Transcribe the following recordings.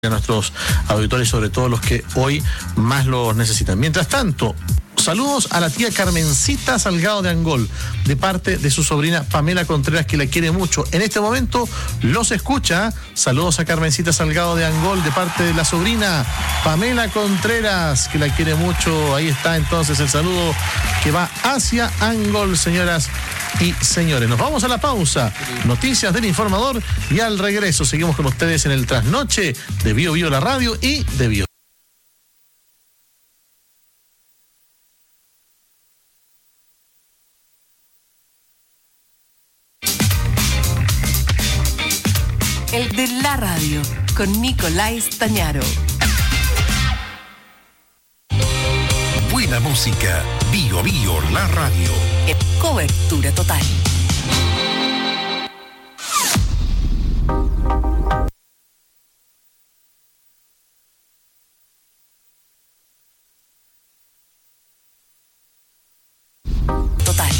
a nuestros auditores, sobre todo los que hoy más los necesitan. Mientras tanto, saludos a la tía Carmencita Salgado de Angol, de parte de su sobrina Pamela Contreras, que la quiere mucho. En este momento los escucha. Saludos a Carmencita Salgado de Angol, de parte de la sobrina Pamela Contreras, que la quiere mucho. Ahí está entonces el saludo que va hacia Angol, señoras y señores. Nos vamos a la pausa. Noticias del Informador, y al regreso seguimos con ustedes en el trasnoche de Bio Bio la radio y de Bio. El de la radio, con Nicolás Tañaro. Buena música, Bio Bio la radio. Cobertura total. Total.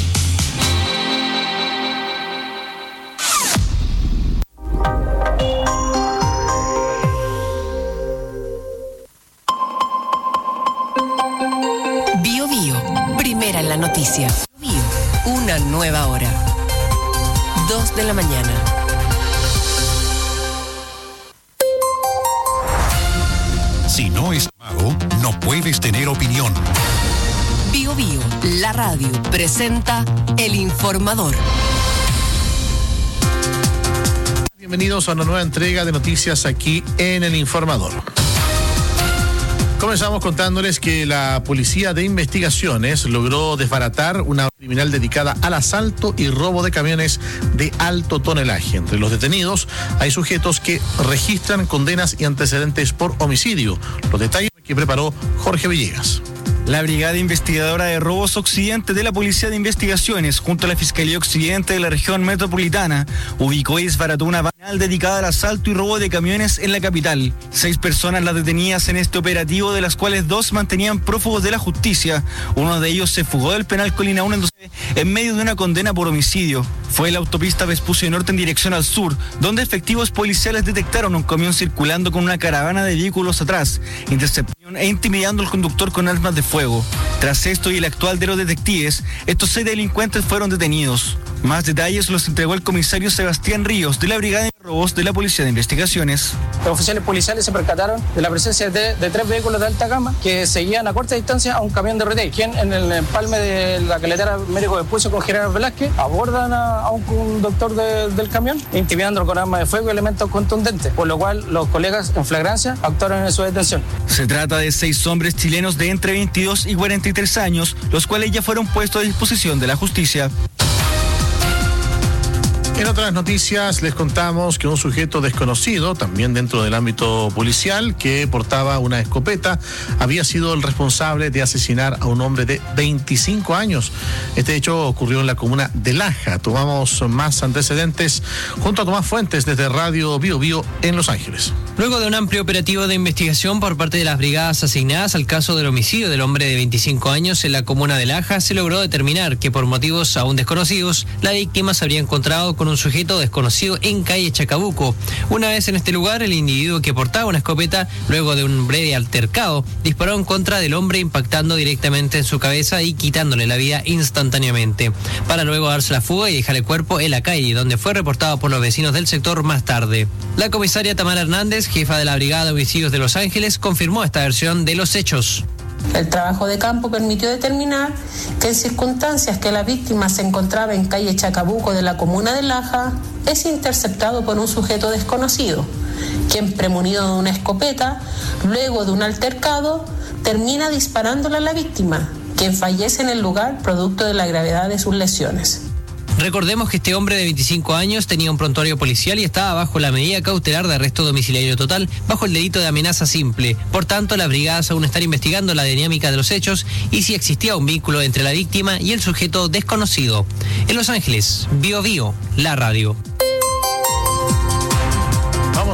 Bio Bio, primera en la noticia. Bio, una nueva hora. 2 de la mañana. Si no es mago, no puedes tener opinión. Bio Bio, la radio, presenta El Informador. Bienvenidos a una nueva entrega de noticias aquí en El Informador. Comenzamos contándoles que la Policía de Investigaciones logró desbaratar una criminal dedicada al asalto y robo de camiones de alto tonelaje. Entre los detenidos hay sujetos que registran condenas y antecedentes por homicidio. Los detalles que preparó Jorge Villegas. La Brigada Investigadora de Robos Occidente de la Policía de Investigaciones, junto a la Fiscalía Occidente de la región metropolitana, ubicó y desbarató una banal dedicada al asalto y robo de camiones en la capital. 6 personas las detenidas en este operativo, de las cuales 2 mantenían prófugos de la justicia. Uno de ellos se fugó del penal Colina 1 en medio de una condena por homicidio. Fue la autopista Vespucio Norte en dirección al sur, donde efectivos policiales detectaron un camión circulando con una caravana de vehículos atrás, interceptaron e intimidando al conductor con armas de fuego. Tras esto y el actual de los detectives, estos 6 delincuentes fueron detenidos. Más detalles los entregó el comisario Sebastián Ríos, de la Brigada de Robos de la Policía de Investigaciones. Los oficiales policiales se percataron de la presencia de 3 vehículos de alta gama que seguían a corta distancia a un camión de retail, quien en el empalme de la carretera Américo Vespucio con General Velázquez abordan a un conductor del camión, intimidándolo con armas de fuego y elementos contundentes, por lo cual los colegas en flagrancia actuaron en su detención. Se trata de 6 hombres chilenos de entre 22 y 43 años, los cuales ya fueron puestos a disposición de la justicia. En otras noticias les contamos que un sujeto desconocido, también dentro del ámbito policial, que portaba una escopeta, había sido el responsable de asesinar a un hombre de 25 años. Este hecho ocurrió en la comuna de Laja. Tomamos más antecedentes junto a Tomás Fuentes desde Radio Bio Bio en Los Ángeles. Luego de un amplio operativo de investigación por parte de las brigadas asignadas al caso del homicidio del hombre de 25 años en la comuna de Laja, se logró determinar que por motivos aún desconocidos, la víctima se habría encontrado con un sujeto desconocido en calle Chacabuco. Una vez en este lugar, el individuo que portaba una escopeta, luego de un breve altercado, disparó en contra del hombre, impactando directamente en su cabeza y quitándole la vida instantáneamente, para luego darse la fuga y dejar el cuerpo en la calle, donde fue reportado por los vecinos del sector más tarde. La comisaria Tamara Hernández, jefa de la Brigada de Homicidios de Los Ángeles, confirmó esta versión de los hechos. El trabajo de campo permitió determinar que en circunstancias que la víctima se encontraba en calle Chacabuco de la comuna de Laja, es interceptado por un sujeto desconocido, quien, premunido de una escopeta, luego de un altercado, termina disparándole a la víctima, quien fallece en el lugar producto de la gravedad de sus lesiones. Recordemos que este hombre de 25 años tenía un prontuario policial y estaba bajo la medida cautelar de arresto domiciliario total bajo el delito de amenaza simple. Por tanto, las brigadas aún están investigando la dinámica de los hechos y si existía un vínculo entre la víctima y el sujeto desconocido. En Los Ángeles, Bio Bio, la radio. Vamos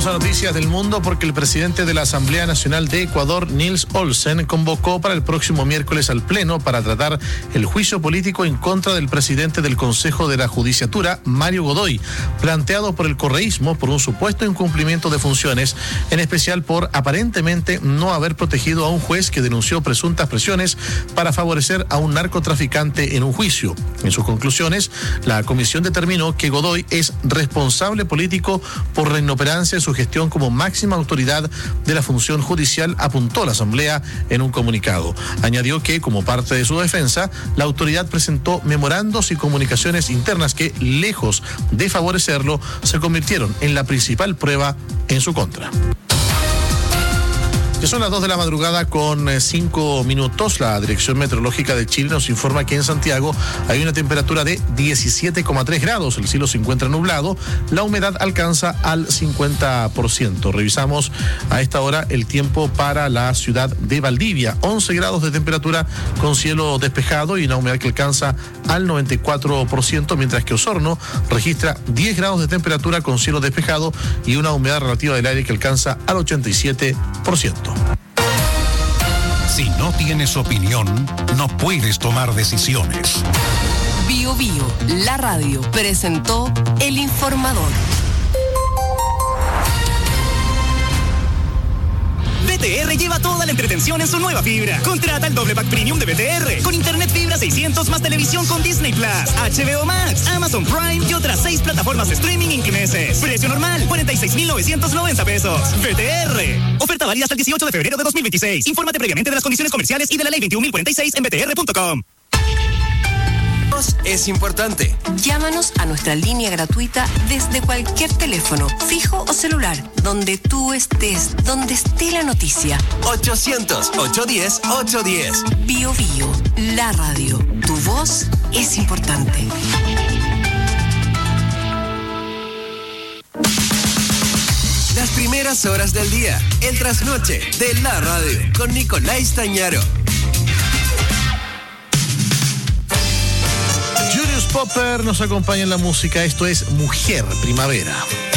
a noticias del mundo porque el presidente de la Asamblea Nacional de Ecuador, Nils Olsen, convocó para el próximo miércoles al Pleno para tratar el juicio político en contra del presidente del Consejo de la Judiciatura, Mario Godoy, planteado por el correísmo por un supuesto incumplimiento de funciones, en especial por aparentemente no haber protegido a un juez que denunció presuntas presiones para favorecer a un narcotraficante en un juicio. En sus conclusiones, la comisión determinó que Godoy es responsable político por la inoperancia de su gestión como máxima autoridad de la función judicial, apuntó la Asamblea en un comunicado. Añadió que, como parte de su defensa, la autoridad presentó memorandos y comunicaciones internas que, lejos de favorecerlo, se convirtieron en la principal prueba en su contra. Ya son las 2 de la madrugada con 5 minutos. La Dirección Meteorológica de Chile nos informa que en Santiago hay una temperatura de 17,3 grados. El cielo se encuentra nublado. La humedad alcanza al 50%. Revisamos a esta hora el tiempo para la ciudad de Valdivia. 11 grados de temperatura con cielo despejado y una humedad que alcanza al 94%, mientras que Osorno registra 10 grados de temperatura con cielo despejado y una humedad relativa del aire que alcanza al 87%. Si no tienes opinión, no puedes tomar decisiones. Bio Bio, la radio, presentó El Informador. BTR lleva toda la entretención en su nueva fibra. Contrata el doble pack premium de BTR con internet fibra 600 más televisión con Disney Plus, HBO Max, Amazon Prime y otras 6 plataformas de streaming incluidas. Precio normal, 46,990 pesos. BTR. Oferta válida hasta el 18 de febrero de 2026. Infórmate previamente de las condiciones comerciales y de la ley 21.046 en btr.com. Es importante. Llámanos a nuestra línea gratuita desde cualquier teléfono, fijo o celular, donde tú estés, donde esté la noticia. 800-810-810. Bio Bio, la radio. Tu voz es importante. Las primeras horas del día, el trasnoche de la radio, con Nicolás Tañaro. Julius Popper nos acompaña en la música. Esto es Mujer Primavera.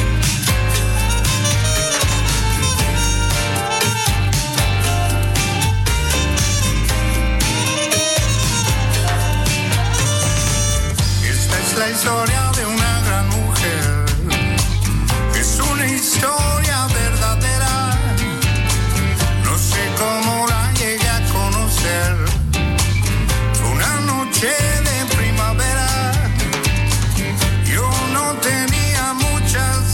Esta es la historia de una gran mujer. Es una historia verdadera. No sé cómo la llegué a conocer. Fue una noche de primavera. Yo no tenía muchas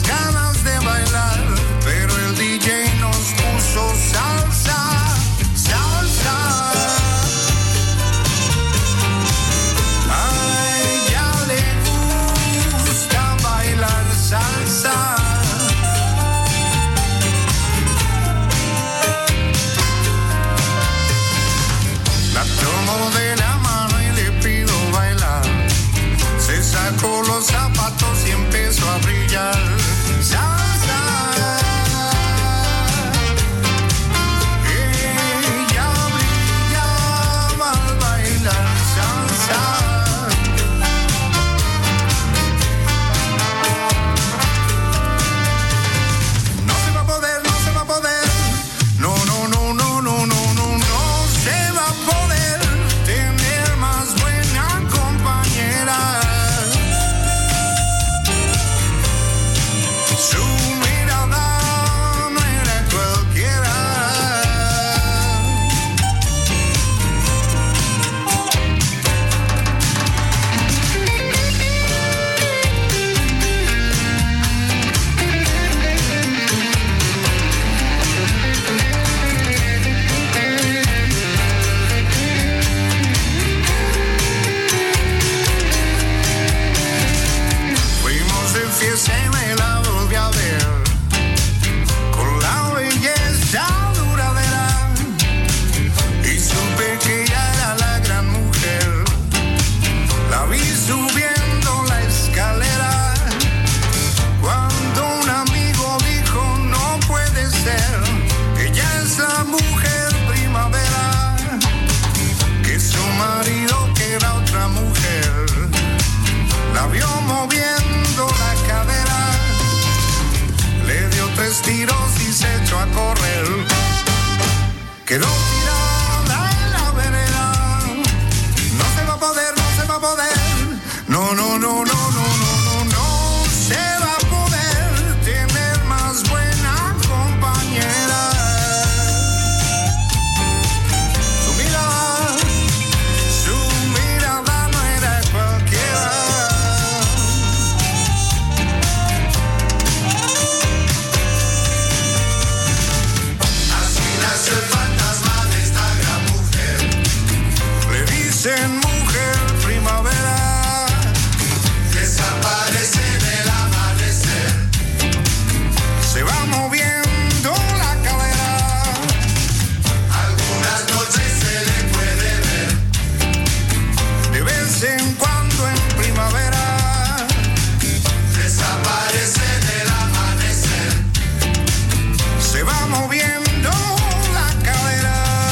quedó tirada en la vereda. No se va a poder, no se va a poder. No, no, no, no, no, no, no, no se va a poder tener más buena compañera. Su mirada no era cualquiera. Así nació el fantasma de esta gran mujer. Le dicen mujer primavera. Desaparece del amanecer. Se va moviendo la cadera. Algunas noches se le puede ver. De vez en cuando en primavera. Desaparece del amanecer. Se va moviendo la cadera.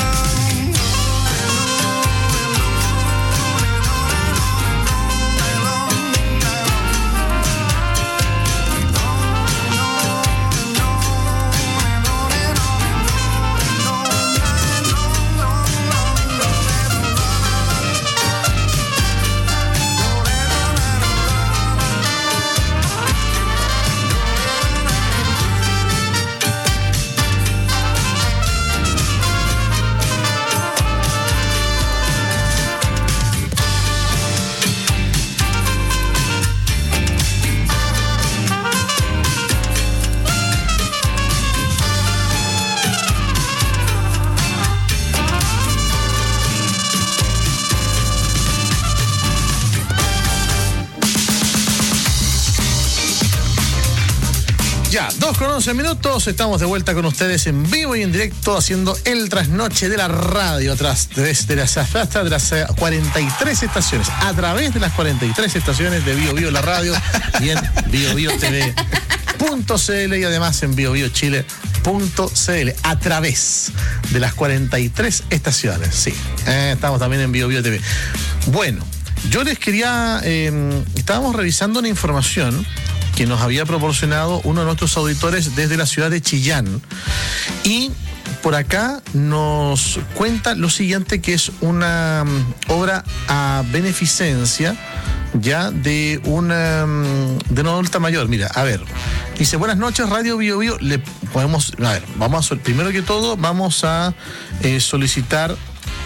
Ya, 2:11, estamos de vuelta con ustedes en vivo y en directo haciendo el trasnoche de la radio a través de las 43 estaciones, a través de las 43 estaciones de Bio Bio la radio y en BioBioTV.cl y además en BioBioChile.cl a través de las 43 estaciones, sí, estamos también en Bio Bio TV. Bueno, yo les quería, estábamos revisando una información que nos había proporcionado uno de nuestros auditores desde la ciudad de Chillán. Y por acá nos cuenta lo siguiente, que es una obra a beneficencia ya de una adulta mayor. Mira, a ver, dice: buenas noches, Radio Bio Bio. Le podemos, a ver, primero que todo vamos a solicitar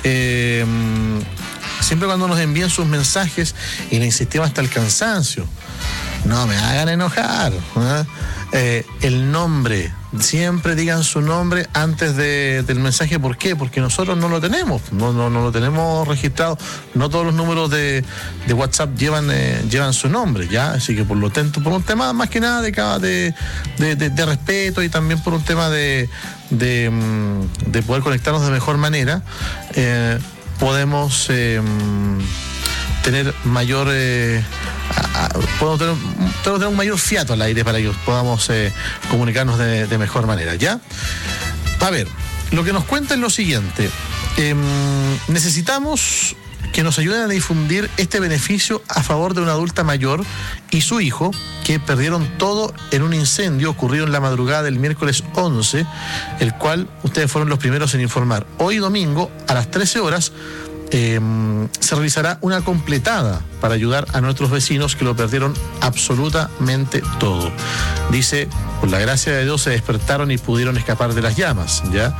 siempre cuando nos envíen sus mensajes, y le insistimos hasta el cansancio, no me hagan enojar, el nombre, siempre digan su nombre antes del mensaje. ¿Por qué? Porque nosotros no lo tenemos, no lo tenemos registrado. No todos los números de WhatsApp llevan su nombre, ¿ya? Así que por lo tanto, por un tema más que nada de respeto, y también por un tema de poder conectarnos de mejor manera, podemos tener mayor podemos tener un mayor fiato al aire para que podamos comunicarnos de mejor manera, ¿ya? A ver, lo que nos cuenta es lo siguiente: necesitamos que nos ayuden a difundir este beneficio a favor de una adulta mayor y su hijo, que perdieron todo en un incendio ocurrido en la madrugada del miércoles 11, el cual ustedes fueron los primeros en informar. Hoy domingo, a las 13 horas, se realizará una completada para ayudar a nuestros vecinos que lo perdieron absolutamente todo. Dice: por la gracia de Dios se despertaron y pudieron escapar de las llamas, ¿ya?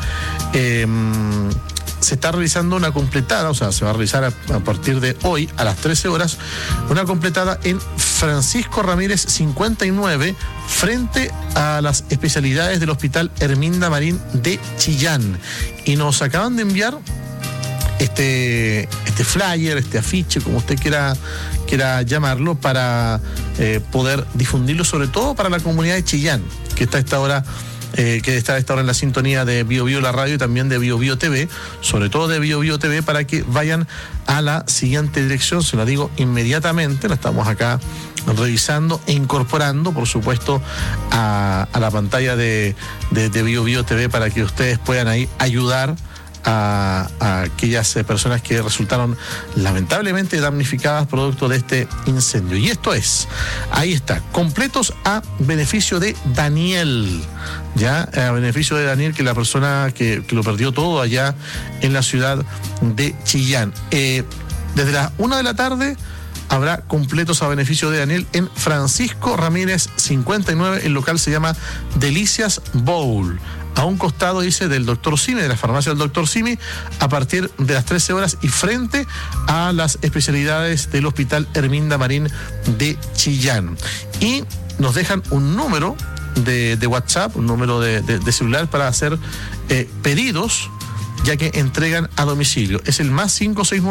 Se está realizando una completada, o sea, se va a realizar a partir de hoy a las 13 horas, una completada en Francisco Ramírez 59, frente a las especialidades del Hospital Herminda Marín de Chillán. Y nos acaban de enviar este flyer, este afiche, como usted quiera llamarlo, para poder difundirlo, sobre todo para la comunidad de Chillán, que está a esta hora en la sintonía de Bio Bio la radio y también de Bio Bio TV, sobre todo de Bio Bio TV, para que vayan a la siguiente dirección. Se la digo inmediatamente, la estamos acá revisando e incorporando, por supuesto, a la pantalla de Bio Bio TV, para que ustedes puedan ahí ayudar a aquellas personas que resultaron lamentablemente damnificadas producto de este incendio. Y esto es, ahí está, completos a beneficio de Daniel, ya, a beneficio de Daniel, que es la persona que lo perdió todo allá en la ciudad de Chillán. Desde las 1 de la tarde habrá completos a beneficio de Daniel en Francisco Ramírez 59. El local se llama Delicias Bowl. A un costado, dice, del Dr. Simi, de la farmacia del Dr. Simi, a partir de las 13 horas y frente a las especialidades del Hospital Herminda Marín de Chillán. Y nos dejan un número de WhatsApp, un número de celular para hacer pedidos, ya que entregan a domicilio. Es el más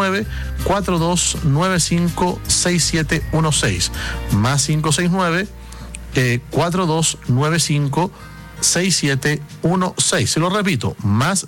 569-4295-6716. Más 569-4295-6716. Se lo repito, más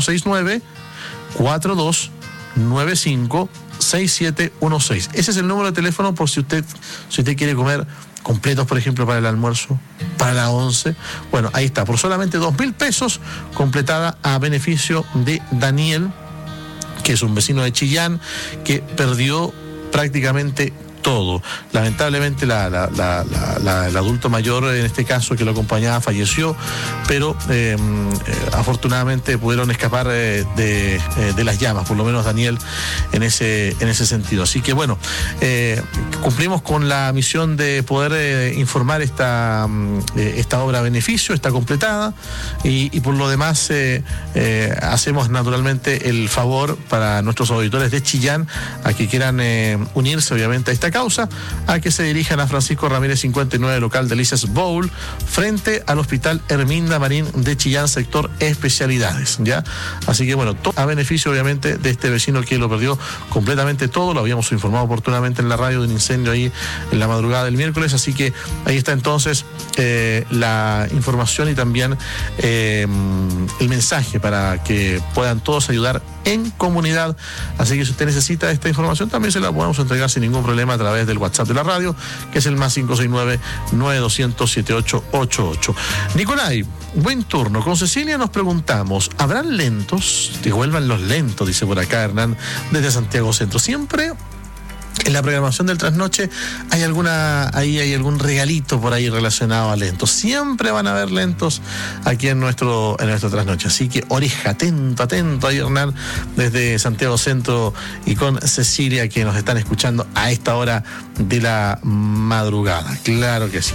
569-4295-6716. Ese es el número de teléfono por si usted quiere comer completos, por ejemplo, para el almuerzo, para la 11. Bueno, ahí está, por solamente 2.000 pesos, completada a beneficio de Daniel, que es un vecino de Chillán, que perdió prácticamente todo. Lamentablemente el adulto mayor, en este caso, que lo acompañaba, falleció, pero afortunadamente pudieron escapar de las llamas, por lo menos Daniel, en ese sentido. Así que bueno, cumplimos con la misión de poder informar esta obra a beneficio, está completada, y por lo demás hacemos naturalmente el favor para nuestros auditores de Chillán, a que quieran unirse obviamente a esta causa, a que se dirijan a Francisco Ramírez 59, local Delicias Bowl, frente al Hospital Herminda Marín de Chillán, sector especialidades, ¿ya? Así que bueno, todo a beneficio obviamente de este vecino que lo perdió completamente todo. Lo habíamos informado oportunamente en la radio de un incendio ahí en la madrugada del miércoles, así que ahí está entonces la información y también el mensaje para que puedan todos ayudar en comunidad. Así que si usted necesita esta información, también se la podemos entregar sin ningún problema a través del WhatsApp de la radio, que es el más 569-9200-7888. Nicolai, buen turno. Con Cecilia nos preguntamos, ¿habrán lentos? Devuelvan los lentos, dice por acá Hernán, desde Santiago Centro. Siempre en la programación del trasnoche hay algún regalito por ahí relacionado a lentos. Siempre van a haber lentos aquí en nuestro trasnoche. Así que oreja, atento ahí, Hernán, desde Santiago Centro, y con Cecilia, que nos están escuchando a esta hora de la madrugada. Claro que sí.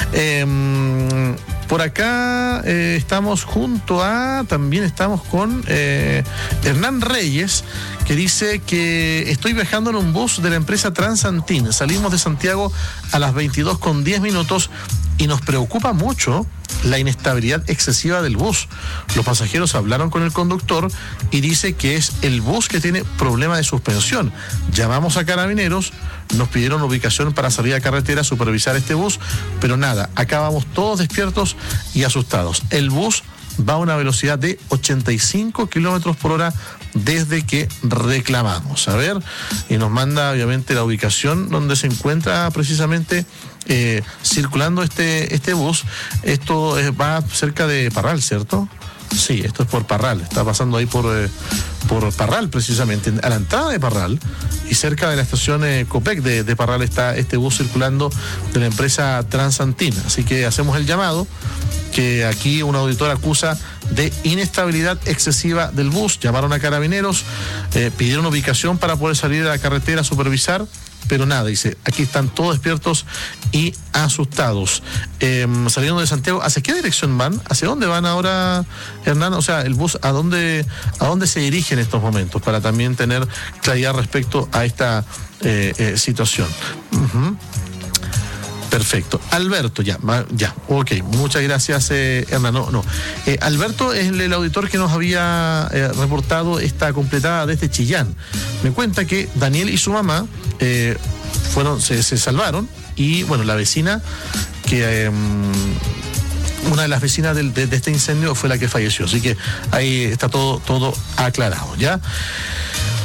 Por acá estamos también estamos con Hernán Reyes, que dice que estoy viajando en un bus de la empresa Transantin. Salimos de Santiago a las 22:10 y nos preocupa mucho la inestabilidad excesiva del bus. Los pasajeros hablaron con el conductor y dice que es el bus que tiene problema de suspensión. Llamamos a Carabineros, nos pidieron ubicación para salir a carretera a supervisar este bus, pero nada, acá vamos todos despiertos y asustados. El bus va a una velocidad de 85 kilómetros por hora desde que reclamamos. A ver, y nos manda obviamente la ubicación donde se encuentra precisamente circulando este bus. Esto va cerca de Parral, ¿cierto? Sí, esto es por Parral, está pasando ahí por Parral, precisamente, a la entrada de Parral, y cerca de la estación Copec de Parral está este bus circulando de la empresa Transantin. Así que hacemos el llamado, que aquí un auditor acusa de inestabilidad excesiva del bus. Llamaron a Carabineros, pidieron ubicación para poder salir a la carretera a supervisar, pero nada, dice, aquí están todos despiertos y asustados. Saliendo de Santiago, ¿hacia qué dirección van? ¿Hacia dónde van ahora, Hernán? O sea, el bus, ¿a dónde se dirige en estos momentos? Para también tener claridad respecto a esta situación. Uh-huh. Perfecto. Alberto, ya, ok, muchas gracias, Hernán. Alberto es el auditor que nos había reportado esta completada desde Chillán. Me cuenta que Daniel y su mamá se salvaron, y bueno, la vecina, que una de las vecinas de este incendio fue la que falleció. Así que ahí está todo aclarado, ¿ya?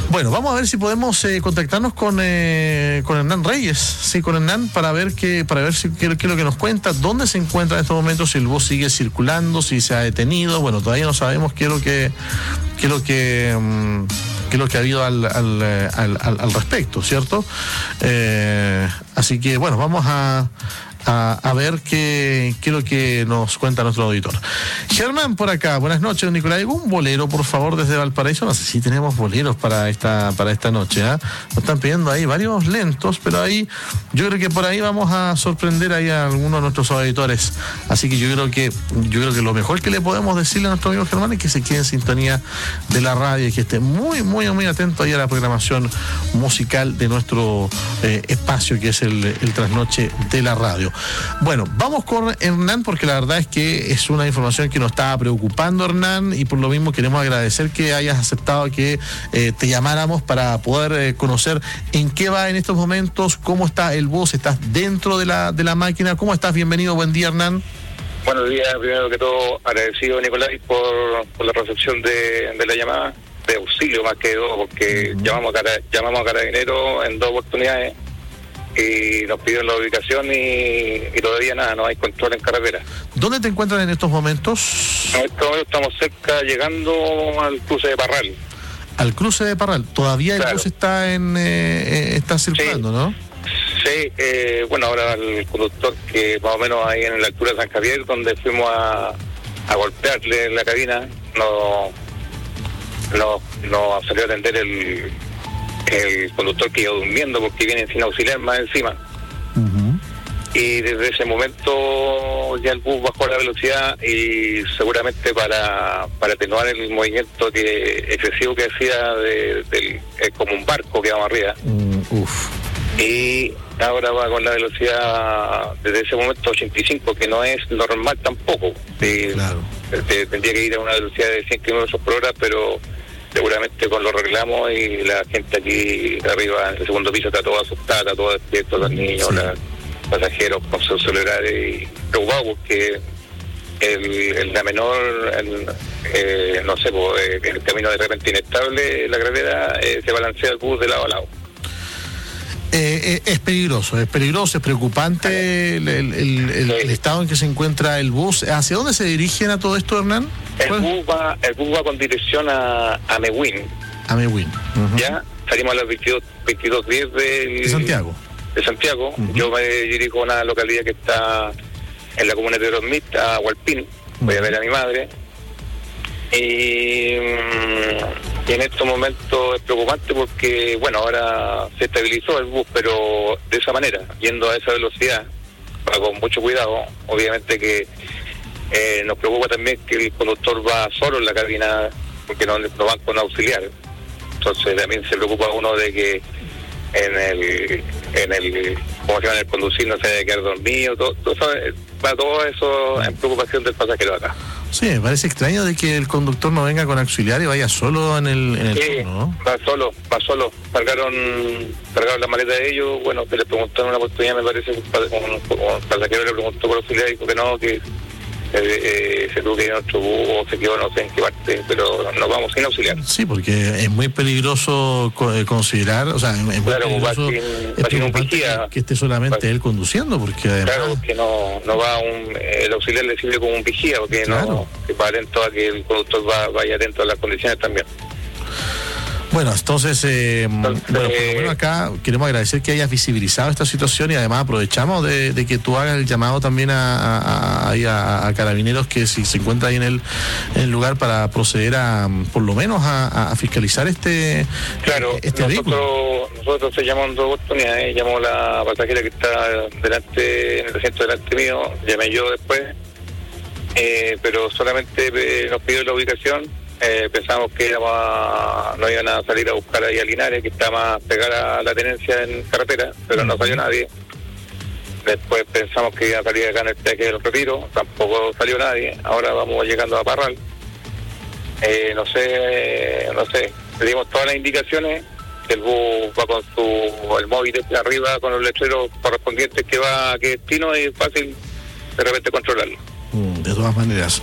Bueno, vamos a ver si podemos contactarnos con Hernán Reyes, sí, con Hernán, para ver qué es lo que nos cuenta, dónde se encuentra en estos momentos, si el bus sigue circulando, si se ha detenido. Bueno, todavía no sabemos qué es lo que ha habido al respecto, ¿cierto? Así que bueno, vamos a ver qué es lo que nos cuenta nuestro auditor. Germán, por acá, buenas noches, Nicolás. ¿Un bolero, por favor, desde Valparaíso? No sé si tenemos boleros para esta noche, ¿eh? Nos están pidiendo ahí varios lentos, pero ahí yo creo que por ahí vamos a sorprender ahí a algunos de nuestros auditores. Así que yo creo que lo mejor que le podemos decirle a nuestro amigo Germán es que se quede en sintonía de la radio y que esté muy, muy, muy atento ahí a la programación musical de nuestro espacio, que es el Trasnoche de la radio. Bueno, vamos con Hernán, porque la verdad es que es una información que nos estaba preocupando, Hernán, y por lo mismo queremos agradecer que hayas aceptado que te llamáramos para poder conocer en qué va en estos momentos, cómo está el bus, estás dentro de la máquina. ¿Cómo estás? Bienvenido, buen día, Hernán. Buenos días, primero que todo agradecido, Nicolás, por la recepción de la llamada, de auxilio más que todo, porque llamamos a Carabineros en 2 oportunidades y nos pidieron la ubicación y todavía nada, no hay control en carretera. ¿Dónde te encuentras en estos momentos? En estos momentos estamos cerca, llegando al cruce de Parral. Al cruce de Parral, todavía el bus está circulando, sí, ¿no? Sí, bueno, ahora el conductor que más o menos ahí en la altura de San Javier, donde fuimos a golpearle en la cabina, no salió a atender el conductor que iba durmiendo porque viene sin auxiliar más encima. Y desde ese momento ya el bus bajó la velocidad y seguramente para atenuar el movimiento excesivo que hacía como un barco que vamos arriba. Y ahora va con la velocidad desde ese momento 85, que no es normal tampoco. Claro. Tendría que ir a una velocidad de 100 km por hora, pero seguramente con los reclamos y la gente aquí arriba en el segundo piso está toda asustada, está todo despierto, los niños, los pasajeros con sus celulares y preocupados porque la menor, no sé, el camino de repente inestable, la carretera, se balancea el bus de lado a lado. Es peligroso, es preocupante el estado en que se encuentra el bus. ¿Hacia dónde se dirigen a todo esto, Hernán? El bus va con dirección a Mewin. A Mewin. Ya salimos a las 22:10 de Santiago. Yo me dirijo a una localidad que está en la comuna de Orosmit, a Hualpín. Voy a ver a mi madre. Y en estos momentos es preocupante porque, bueno, ahora se estabilizó el bus, pero de esa manera, yendo a esa velocidad, va con mucho cuidado. Obviamente que nos preocupa también que el conductor va solo en la cabina porque no van con auxiliar. Entonces también se preocupa uno de que en el ¿cómo se llama? En el conducir no se vaya a quedar dormido, va todo eso en preocupación del pasajero acá. Sí, me parece extraño de que el conductor no venga con auxiliar y vaya solo en el turno, ¿no? Va solo. Cargaron la maleta de ellos. Bueno, que le preguntaron una oportunidad, me parece, un pasajero le preguntó por auxiliar y dijo que no, que se tuvo que ir a otro bus o se quedó no sé en qué parte, pero nos vamos sin auxiliar. Sí, porque es muy peligroso considerar, o sea, es muy peligroso, es preocupante que esté solamente él conduciendo, porque además... Claro, porque no va el auxiliar le sirve como un vigía, porque que va atento a que el conductor vaya atento a las condiciones también. Bueno, entonces, por lo menos acá queremos agradecer que hayas visibilizado esta situación y además aprovechamos de que tú hagas el llamado también a Carabineros, que si se encuentra ahí en el lugar, para proceder por lo menos a fiscalizar este vehículo. Nosotros se llamamos en 2 oportunidades, llamó la pasajera que está delante, en el asiento delante mío, llamé yo después, pero solamente nos pidió la ubicación. Pensamos que no iban a salir a buscar ahí a Linares, que está más pegada a la tenencia en carretera, pero no salió nadie. Después pensamos que iba a salir acá en el peaje de los Retiros, tampoco salió nadie. Ahora vamos llegando a Parral. No sé, le dimos todas las indicaciones. El bus va con el móvil de arriba, con los letreros correspondientes que va a qué destino, y es fácil de repente controlarlo. De todas maneras.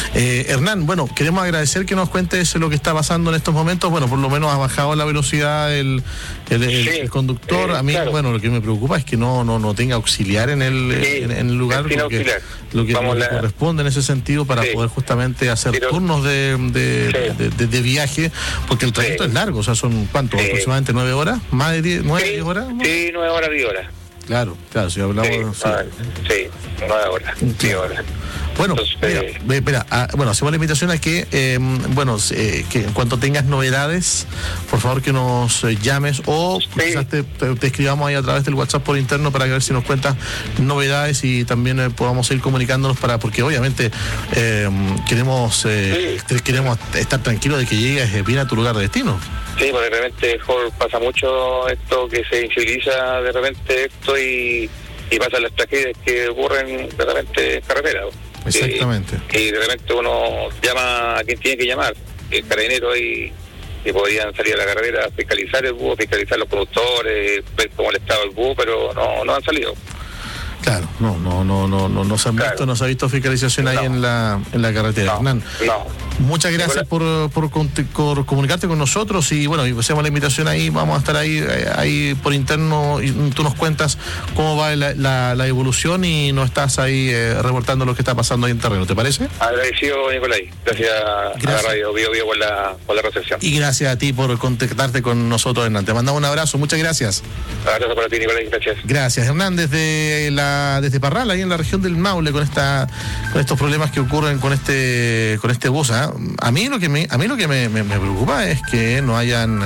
Hernán, bueno, queremos agradecer que nos cuentes lo que está pasando en estos momentos. Bueno, por lo menos ha bajado la velocidad el conductor. A mí, claro, bueno, lo que me preocupa es que no tenga auxiliar en el lugar, porque lo que corresponde en ese sentido para poder justamente hacer turnos de viaje, porque el trayecto es largo, o sea, son ¿cuánto? Aproximadamente 9 horas, más de 10 horas. ¿No? Sí, 9 horas, 10 horas. Claro, si hablamos... Sí, 9 horas, 10 horas. Bueno, espera, hacemos la invitación a que, que en cuanto tengas novedades, por favor que nos llames o quizás te escribamos ahí a través del WhatsApp por interno para ver si nos cuentas novedades y también podamos seguir comunicándonos porque obviamente queremos estar tranquilos de que llegues bien a tu lugar de destino. Sí, porque de repente pasa mucho esto, que se invisibiliza de repente esto y pasan las tragedias que ocurren de repente en carretera. Exactamente. Y de repente uno llama a quien tiene que llamar, el carabinero, y podrían salir a la carretera a fiscalizar el bus, fiscalizar los conductores, ver cómo el estado del bus, pero no han salido. Claro, no se han visto, no se ha visto fiscalización ahí en la carretera. Hernán, muchas gracias por comunicarte con nosotros y bueno, hacemos la invitación ahí, vamos a estar ahí por interno y tú nos cuentas cómo va la evolución y nos estás ahí reportando lo que está pasando ahí en terreno, ¿te parece? Agradecido, Nicolás, gracias a la radio Bio por la recepción. Y gracias a ti por contactarte con nosotros, Hernán, te mandamos un abrazo, muchas gracias. Abrazo para ti, Nicolás, gracias. Gracias, Hernán, desde Parral, ahí en la región del Maule, con estos problemas que ocurren con este bus. A mí lo que me preocupa es que no hayan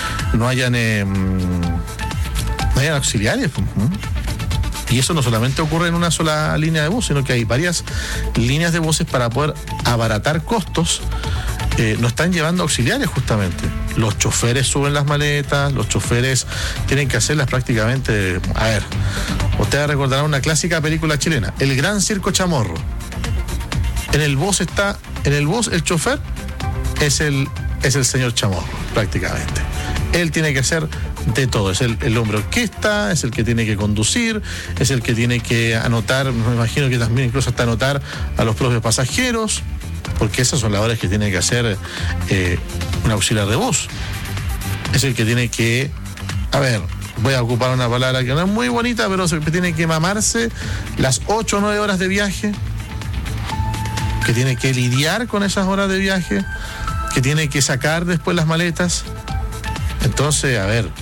auxiliares. Y eso no solamente ocurre en una sola línea de bus, sino que hay varias líneas de buses para poder abaratar costos. No están llevando auxiliares justamente. Los choferes suben las maletas, los choferes tienen que hacerlas prácticamente. A ver, ustedes recordarán una clásica película chilena, El Gran Circo Chamorro. En el bus el chofer es el señor Chamorro, prácticamente. Él tiene que hacer de todo, es el hombre orquesta, es el que tiene que conducir, es el que tiene que anotar, me imagino que también incluso hasta anotar a los propios pasajeros, porque esas son las horas que tiene que hacer un auxiliar de bus. Es el que tiene que, voy a ocupar una palabra que no es muy bonita, pero se tiene que mamarse las 8 o 9 horas de viaje, que tiene que lidiar con esas horas de viaje, que tiene que sacar después las maletas. Entonces,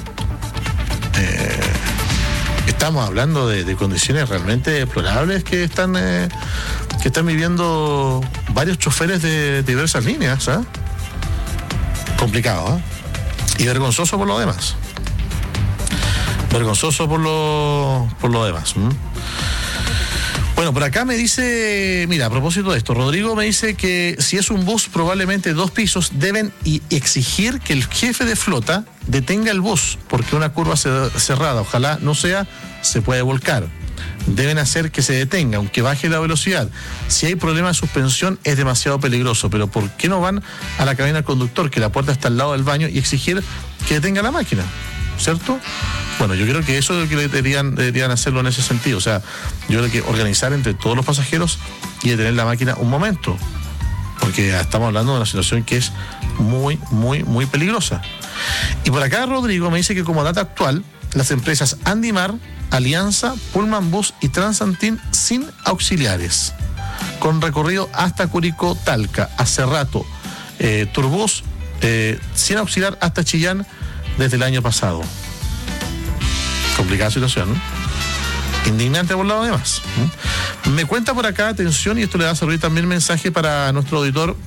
estamos hablando de condiciones realmente deplorables que están viviendo varios choferes de diversas líneas. Complicado, y vergonzoso por lo demás. Vergonzoso por lo demás. Bueno, por acá me dice, mira, a propósito de esto, Rodrigo me dice que si es un bus probablemente 2 pisos, deben exigir que el jefe de flota detenga el bus, porque una curva cerrada, ojalá no sea, se puede volcar. Deben hacer que se detenga, aunque baje la velocidad. Si hay problema de suspensión es demasiado peligroso, pero ¿por qué no van a la cabina del conductor, que la puerta está al lado del baño, y exigir que detenga la máquina? ¿Cierto? Bueno, yo creo que eso es lo que deberían hacerlo en ese sentido. O sea, yo creo que organizar entre todos los pasajeros y detener la máquina un momento, porque estamos hablando de una situación que es muy, muy, muy peligrosa. Y por acá Rodrigo me dice que como data actual, las empresas Andimar, Alianza, Pullman Bus y Transantin sin auxiliares, con recorrido hasta Curicó, Talca, hace rato. Turbus sin auxiliar hasta Chillán desde el año pasado. Complicada situación, ¿no? Indignante por lado demás. Me cuenta por acá, atención, y esto le va a servir también mensaje para nuestro auditor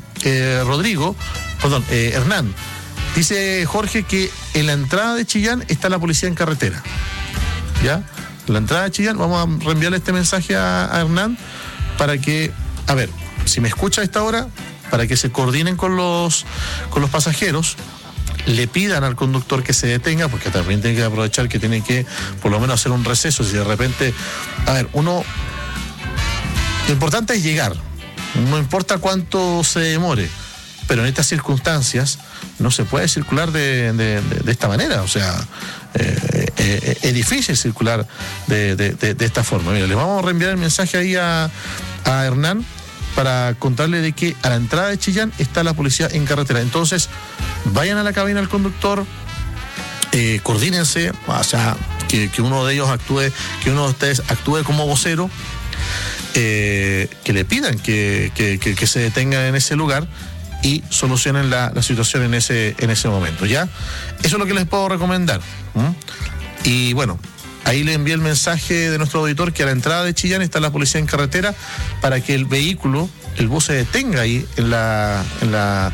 Hernán. Dice Jorge que en la entrada de Chillán está la policía en carretera. ¿Ya? En la entrada de Chillán, vamos a reenviarle este mensaje a Hernán para que, si me escucha a esta hora, para que se coordinen con los pasajeros, le pidan al conductor que se detenga, porque también tiene que aprovechar que tiene que por lo menos hacer un receso. Si de repente, lo importante es llegar, no importa cuánto se demore, pero en estas circunstancias no se puede circular de esta manera. O sea, es difícil circular de esta forma. Mira, le vamos a reenviar el mensaje ahí a Hernán para contarle de que a la entrada de Chillán está la policía en carretera. Entonces, vayan a la cabina del conductor, coordínense, o sea, que uno de ellos actúe, que uno de ustedes actúe como vocero, que le pidan que se detengan en ese lugar y solucionen la situación en ese momento, ¿ya? Eso es lo que les puedo recomendar. Y bueno, ahí le envié el mensaje de nuestro auditor que a la entrada de Chillán está la policía en carretera para que el vehículo, el bus, se detenga ahí de la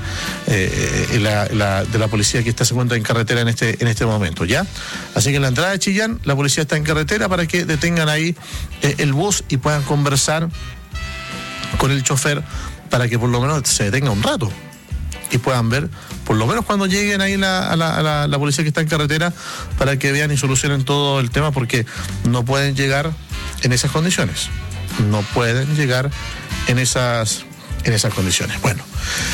policía que se encuentra en carretera en este momento, ¿ya? Así que en la entrada de Chillán la policía está en carretera para que detengan ahí el bus y puedan conversar con el chofer para que por lo menos se detenga un rato y puedan ver, por lo menos cuando lleguen ahí a la policía que está en carretera, para que vean y solucionen todo el tema, porque no pueden llegar en esas condiciones. No pueden llegar en esas condiciones. Bueno,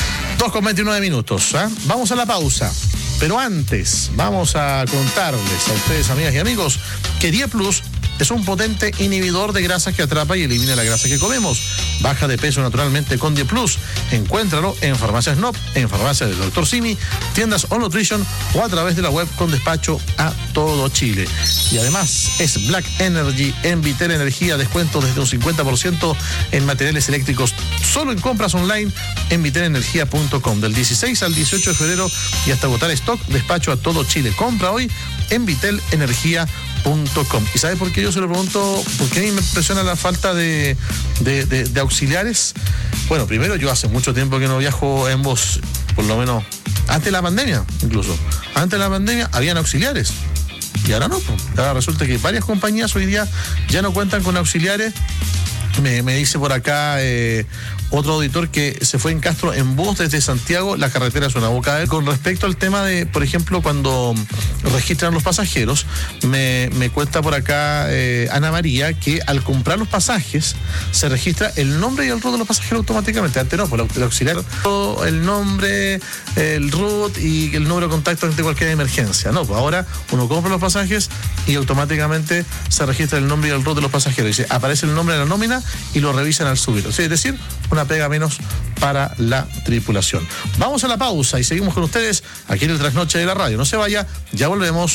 2:29. Vamos a la pausa. Pero antes, vamos a contarles a ustedes, amigas y amigos, que Die Plus es un potente inhibidor de grasas que atrapa y elimina la grasa que comemos. Baja de peso naturalmente con Die Plus. Encuéntralo en Farmacias Nop, en Farmacias del Dr. Simi, tiendas On Nutrition o a través de la web con despacho a todo Chile. Y además es Black Energy en Vitel Energía, descuento desde un 50% en materiales eléctricos, solo en compras online en vitelenergia.com, del 16 al 18 de febrero y hasta agotar stock, despacho a todo Chile. Compra hoy en vitelenergia.com. ¿Y sabe por qué yo se lo pregunto? ¿Por qué a mí me impresiona la falta de auxiliares? Bueno, primero, yo hace mucho tiempo que no viajo en bus, por lo menos antes de la pandemia, incluso. Antes de la pandemia habían auxiliares y ahora no. Ahora resulta que varias compañías hoy día ya no cuentan con auxiliares. Me dice por acá otro auditor que se fue en Castro en bus desde Santiago, la carretera es una boca. Con respecto al tema de, por ejemplo, cuando registran los pasajeros, me cuenta por acá Ana María que al comprar los pasajes se registra el nombre y el RUT de los pasajeros automáticamente. Antes no, por el auxiliar, el nombre, el RUT y el número de contacto ante cualquier emergencia. No, pues ahora uno compra los pasajes y automáticamente se registra el nombre y el RUT de los pasajeros. Dice, aparece el nombre de la nómina y lo revisan al subirlo. Sí, es decir, una pega menos para la tripulación. Vamos a la pausa y seguimos con ustedes aquí en el Trasnoche de la Radio. No se vaya, ya volvemos.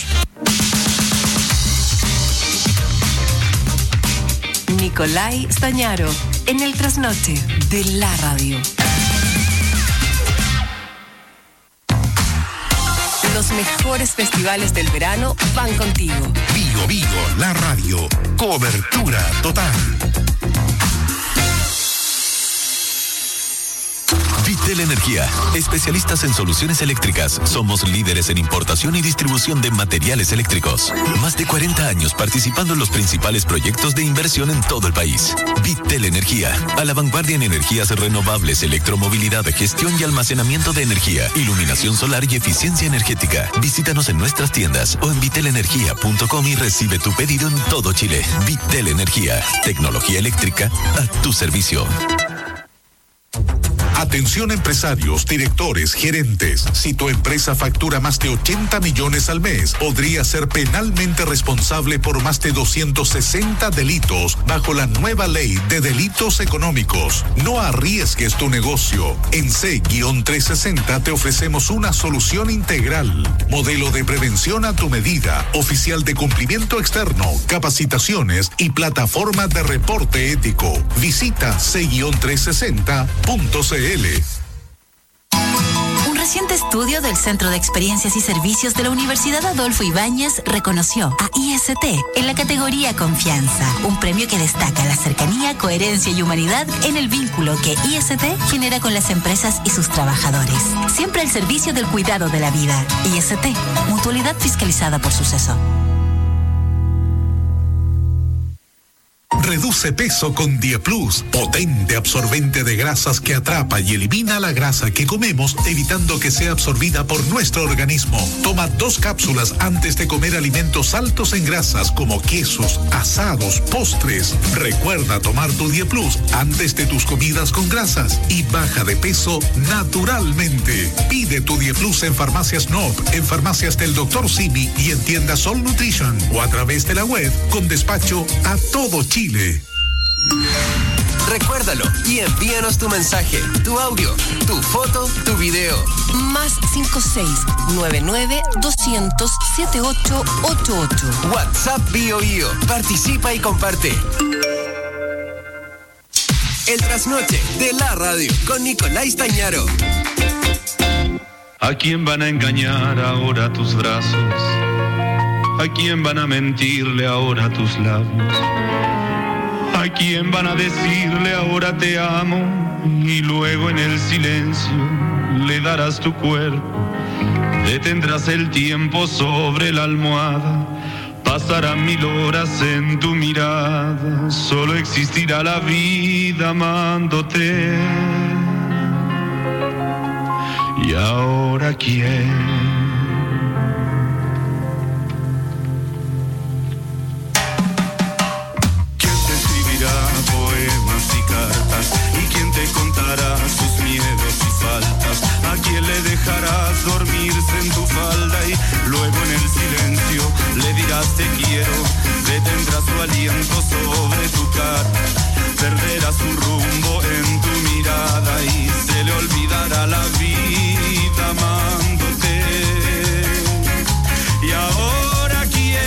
Nicolai Stañaro, en el Trasnoche de la Radio. Los mejores festivales del verano van contigo. Bio Bio, la radio. Cobertura total. Vitel Energía, especialistas en soluciones eléctricas. Somos líderes en importación y distribución de materiales eléctricos. Más de 40 años participando en los principales proyectos de inversión en todo el país. Vitel Energía, a la vanguardia en energías renovables, electromovilidad, gestión y almacenamiento de energía, iluminación solar y eficiencia energética. Visítanos en nuestras tiendas o en vitelenergia.com y recibe tu pedido en todo Chile. Vitel Energía, tecnología eléctrica a tu servicio. Atención empresarios, directores, gerentes. Si tu empresa factura más de 80 millones al mes, podría ser penalmente responsable por más de 260 delitos bajo la nueva ley de delitos económicos. No arriesgues tu negocio. En C-360 te ofrecemos una solución integral. Modelo de prevención a tu medida, oficial de cumplimiento externo, capacitaciones y plataforma de reporte ético. Visita C-360.cl. Un reciente estudio del Centro de Experiencias y Servicios de la Universidad Adolfo Ibáñez reconoció a IST en la categoría Confianza, un premio que destaca la cercanía, coherencia y humanidad en el vínculo que IST genera con las empresas y sus trabajadores. Siempre al servicio del cuidado de la vida. IST, mutualidad fiscalizada por Suceso. Reduce peso con Die Plus, potente absorbente de grasas que atrapa y elimina la grasa que comemos, evitando que sea absorbida por nuestro organismo. Toma 2 cápsulas antes de comer alimentos altos en grasas como quesos, asados, postres. Recuerda tomar tu Die Plus antes de tus comidas con grasas y baja de peso naturalmente. Pide tu Die Plus en Farmacias Nop, en Farmacias del Dr. Simi y en tiendas All Nutrition o a través de la web con despacho a todo Chile. Recuérdalo y envíanos tu mensaje, tu audio, tu foto, tu video. Más 56-99-200-7888. WhatsApp BioBio. Participa y comparte. El trasnoche de la radio con Nicolás Tañaro. ¿A quién van a engañar ahora tus brazos? ¿A quién van a mentirle ahora tus labios? ¿A quién van a decirle ahora te amo? Y luego en el silencio le darás tu cuerpo. Detendrás el tiempo sobre la almohada. Pasarán 1000 horas en tu mirada. Solo existirá la vida amándote. ¿Y ahora quién? ¿Y quién te contará sus miedos y faltas? ¿A quién le dejarás dormirse en tu falda? Y luego en el silencio le dirás te quiero. Detendrás su aliento sobre tu cara. Perderás un rumbo en tu mirada y se le olvidará la vida amándote. Y ahora quién.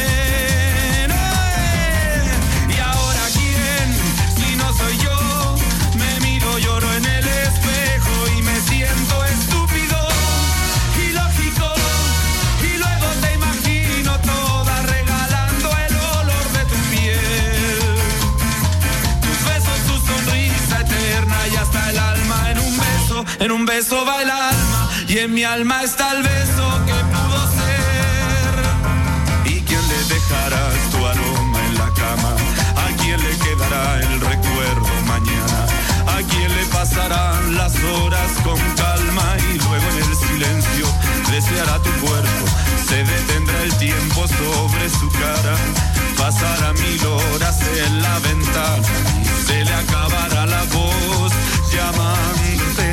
Lloro en el espejo y me siento estúpido, ilógico, y luego te imagino toda regalando el olor de tu piel, tus besos, tu sonrisa eterna y hasta el alma en un beso va el alma y en mi alma está el beso que pudo ser. ¿Y quién le dejará tu aroma en la cama? ¿A quién le quedará el recuerdo mañana? ¿A quién le pasarán las horas con calma? Y luego en el silencio deseará tu cuerpo. Se detendrá el tiempo sobre su cara. Pasará 1000 horas en la ventana y se le acabará la voz llamándote.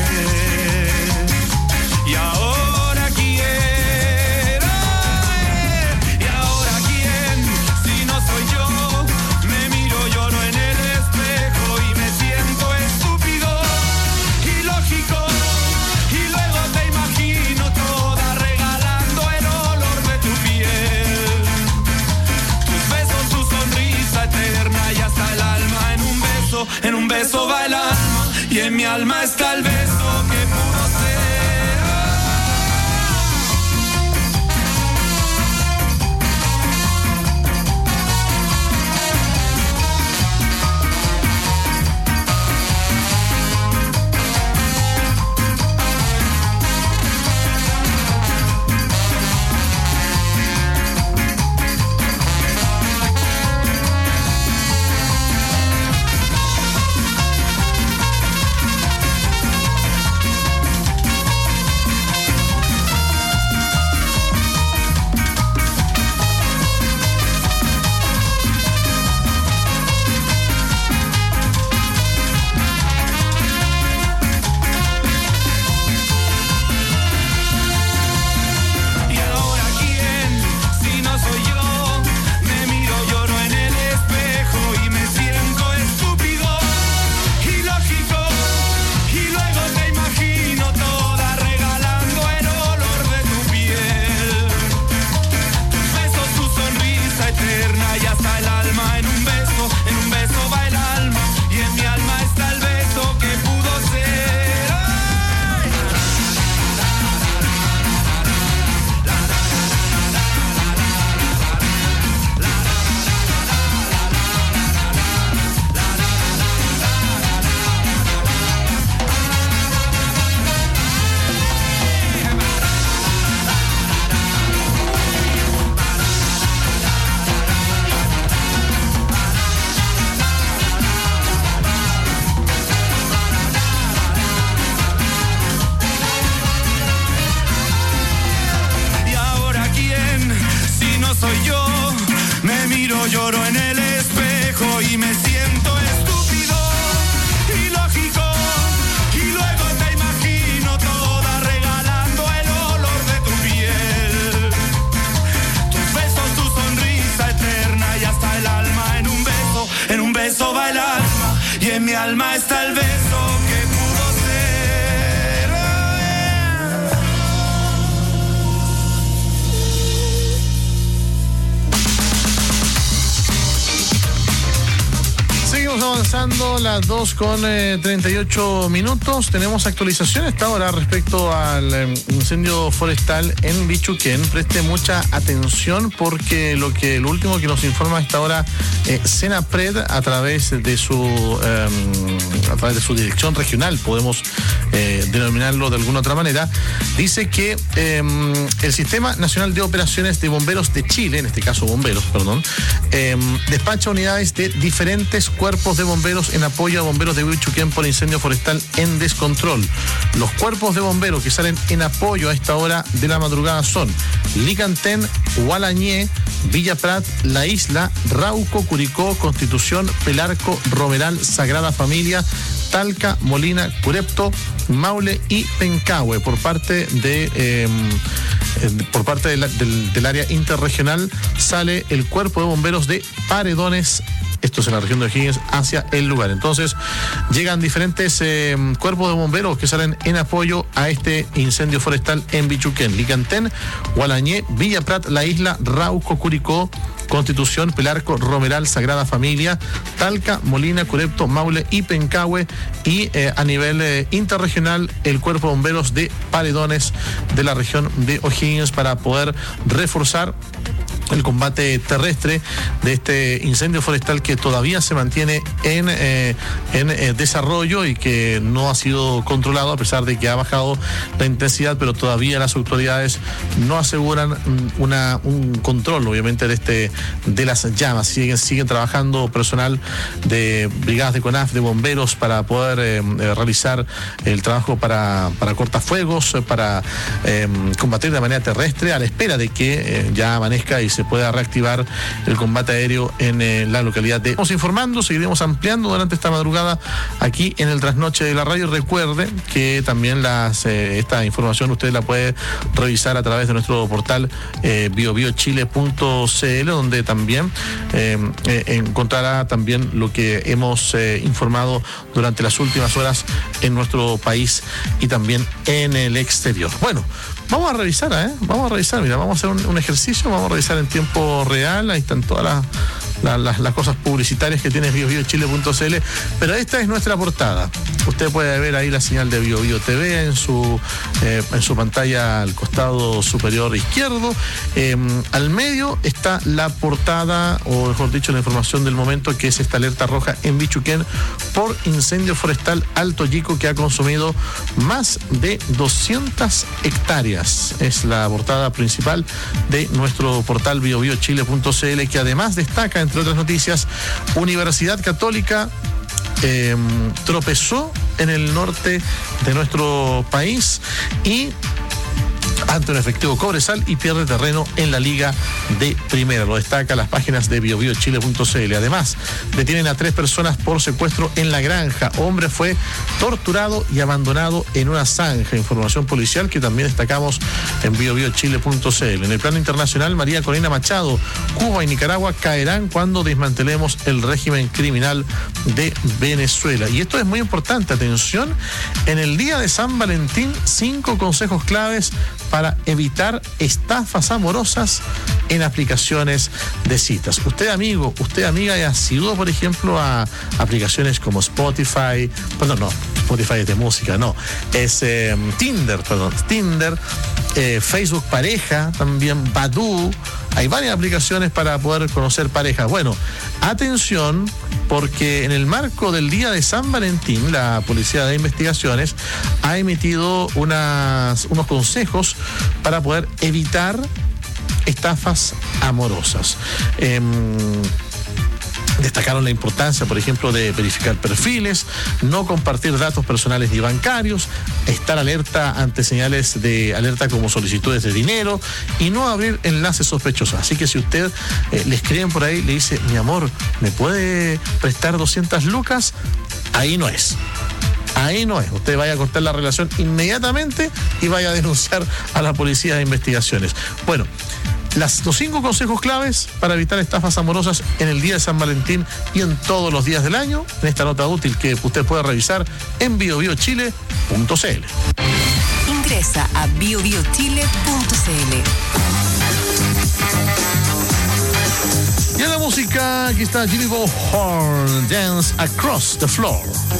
Y ahora quién, y ahora quién, si no soy yo. Me miro, lloro en el espejo y me siento estúpido, ilógico, y luego te imagino toda regalando el olor de tu piel, tus besos, tu sonrisa eterna y hasta el alma en un beso va el alma y en mi alma está el beso que pudo ser. Lloro en el espejo y me siento estúpido, ilógico, y luego te imagino toda regalando el olor de tu piel, tus besos, tu sonrisa eterna y hasta el alma en un beso va el alma y en mi alma alma está el beso que pudo ser. Seguimos avanzando, las 2:38. Tenemos actualización hasta ahora respecto al incendio forestal en Bichuquén. Preste mucha atención porque lo último que nos informa hasta ahora Senapred a través de su dirección regional, podemos denominarlo de alguna otra manera, dice que el Sistema Nacional de Operaciones de Bomberos de Chile, en este caso bomberos, despacha unidades de diferentes cuerpos de bomberos en apoyo a bomberos de Bichuquén por incendio forestal en descontrol. Los cuerpos de bomberos que salen en apoyo a esta hora de la madrugada son Licantén, Hualañé, Villa Prat, La Isla, Rauco, Curicó, Constitución, Pelarco, Romeral, Sagrada Familia, Talca, Molina, Curepto, Maule y Pencahue. Por parte del área interregional sale el cuerpo de bomberos de Paredones, esto es en la región de O'Higgins, hacia el lugar. Entonces llegan diferentes cuerpos de bomberos que salen en apoyo a este incendio forestal en Bichuquén. Licantén, Hualañé, Villa Prat, La Isla, Rauco, Curicó, Constitución, Pelarco, Romeral, Sagrada Familia, Talca, Molina, Curepto, Maule y Pencahue. Y a nivel interregional, el cuerpo de bomberos de Paredones de la región de O'Higgins para poder reforzar el combate terrestre de este incendio forestal que todavía se mantiene en desarrollo y que no ha sido controlado a pesar de que ha bajado la intensidad, pero todavía las autoridades no aseguran un control, obviamente, de las llamas. Siguen trabajando personal de brigadas de CONAF, de bomberos, para poder realizar el trabajo para cortafuegos, para combatir de manera terrestre, a la espera de que ya amanezca y se pueda reactivar el combate aéreo en la localidad de... Estamos informando, seguiremos ampliando durante esta madrugada aquí en el Trasnoche de la Radio. Recuerde que también esta información usted la puede revisar a través de nuestro portal biobiochile.cl, donde también encontrará también lo que hemos informado durante las últimas horas en nuestro país y también en el exterior. Bueno, vamos a revisar, mira, vamos a hacer un ejercicio, vamos a revisar en tiempo real. Ahí están todas las cosas publicitarias que tiene biobiochile.cl, pero esta es nuestra portada. Usted puede ver ahí la señal de BioBio TV en su pantalla al costado superior izquierdo. Al medio está la portada, o mejor dicho, la información del momento, que es esta alerta roja en Bichuquén por incendio forestal Alto Yico que ha consumido más de 200 hectáreas. Es la portada principal de nuestro portal biobiochile.cl, que además destaca, entre otras noticias, Universidad Católica tropezó en el norte de nuestro país y ante un efectivo Cobresal y pierde terreno en la Liga de Primera. Lo destaca las páginas de biobiochile.cl. Además, detienen a 3 personas por secuestro en La Granja. Hombre fue torturado y abandonado en una zanja. Información policial que también destacamos en biobiochile.cl. En el plano internacional, María Corina Machado: Cuba y Nicaragua caerán cuando desmantelemos el régimen criminal de Venezuela. Y esto es muy importante, atención, en el día de San Valentín, 5 consejos claves para evitar estafas amorosas en aplicaciones de citas. Usted, amigo, usted, amiga, ha sido, por ejemplo, a aplicaciones como Spotify, bueno, no, Spotify es de música, no, es Tinder, Facebook Pareja, también Badoo. Hay varias aplicaciones para poder conocer parejas. Bueno, atención, porque en el marco del día de San Valentín, la Policía de Investigaciones ha emitido unos consejos para poder evitar estafas amorosas. Destacaron la importancia, por ejemplo, de verificar perfiles, no compartir datos personales ni bancarios, estar alerta ante señales de alerta como solicitudes de dinero y no abrir enlaces sospechosos. Así que si usted le escriben por ahí, le dice: mi amor, ¿me puede prestar 200 lucas? Ahí no es. Ahí no es. Usted vaya a cortar la relación inmediatamente y vaya a denunciar a la Policía de Investigaciones. Bueno, Los 5 consejos claves para evitar estafas amorosas en el día de San Valentín y en todos los días del año, en esta nota útil que usted puede revisar en biobiochile.cl. Ingresa a biobiochile.cl. Y en la música, aquí está Jimmy Bohorn, Dance Across the Floor.